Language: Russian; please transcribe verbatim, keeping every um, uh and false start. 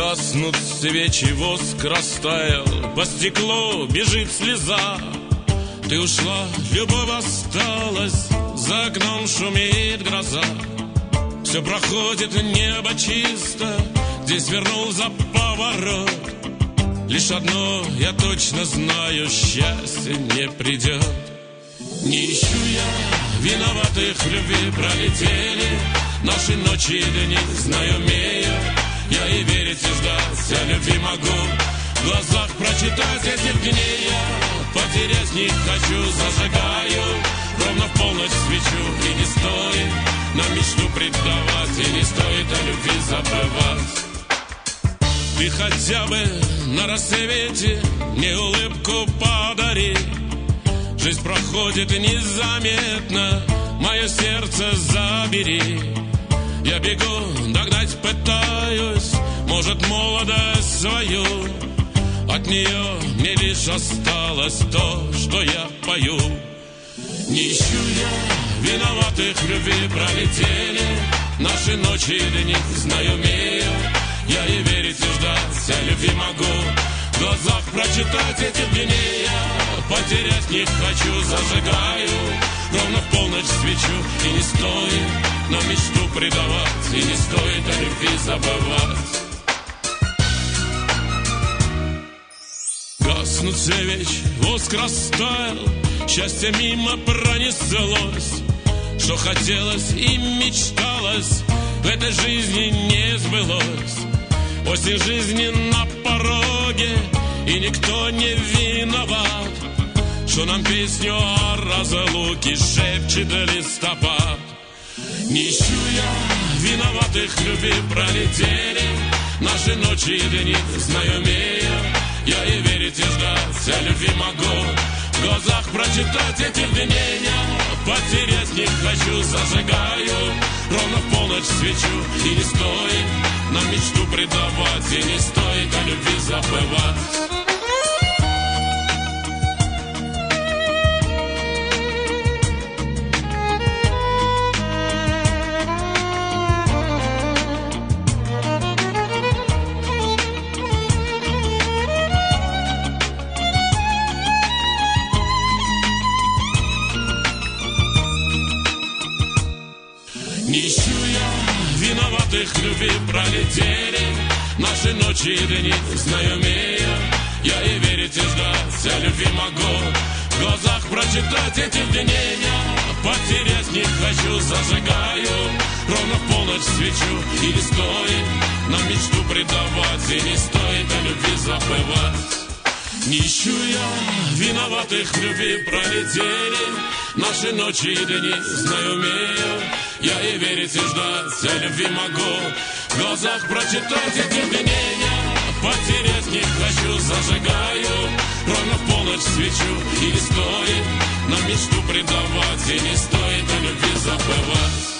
Гаснут свечи, воск растаял, по стеклу бежит слеза. Ты ушла, любовь осталась, за окном шумит гроза. Все проходит, небо чисто, здесь вернул за поворот. Лишь одно я точно знаю, счастье не придет. Не ищу я виноватых в любви, пролетели наши ночи и дни, знаю, умею я и верить, и ждать, я любви могу. В глазах прочитать этих дней я потерять не хочу, зажигаю ровно в полночь свечу. И не стоит нам мечту предавать, и не стоит о любви забывать. Ты хотя бы на рассвете мне улыбку подари. Жизнь проходит незаметно, мое сердце забери. Я бегу, догнать пытаюсь, может, молодость свою. От нее мне лишь осталось то, что я пою. Не ищу я виноватых в любви, пролетели наши ночи и дни, знаю, умею я и верить, и ждать, я любви могу. В глазах прочитать этих дней я потерять не хочу, зажигаю ровно в полночь свечу. И не стоит нам мечту предавать, и не стоит о любви забывать. Гаснут свечи, воск растаял, счастье мимо пронеслось. Что хотелось и мечталось, в этой жизни не сбылось. Осень жизни на пороге, и никто не виноват, что нам песню о разлуке шепчет листопад. Не ищу я виноватых в любви, пролетели наши ночи и дни, знаю, умею я и верить, и ждать, я любви могу. В глазах прочитать этих дней я потерять не хочу, зажигаю ровно в полночь свечу. И не стоит нам мечту предавать, и не стоит о любви забывать. Не ищу я виноватых в любви, пролетели наши ночи и дни, знаю, умею я и верить, и ждать, я любви могу. В глазах прочитать этих дней я потерять не хочу, зажигаю ровно в полночь свечу. И не стоит нам мечту предавать, и не стоит о любви забывать. Не ищу я виноватых в любви, пролетели наши ночи и дни, знаю, умею я и верить, и ждать, я любви могу. В глазах прочитать эти дней я потерять не хочу, зажигаю ровно в полночь свечу. И не стоит нам мечту предавать, и не стоит о любви забывать.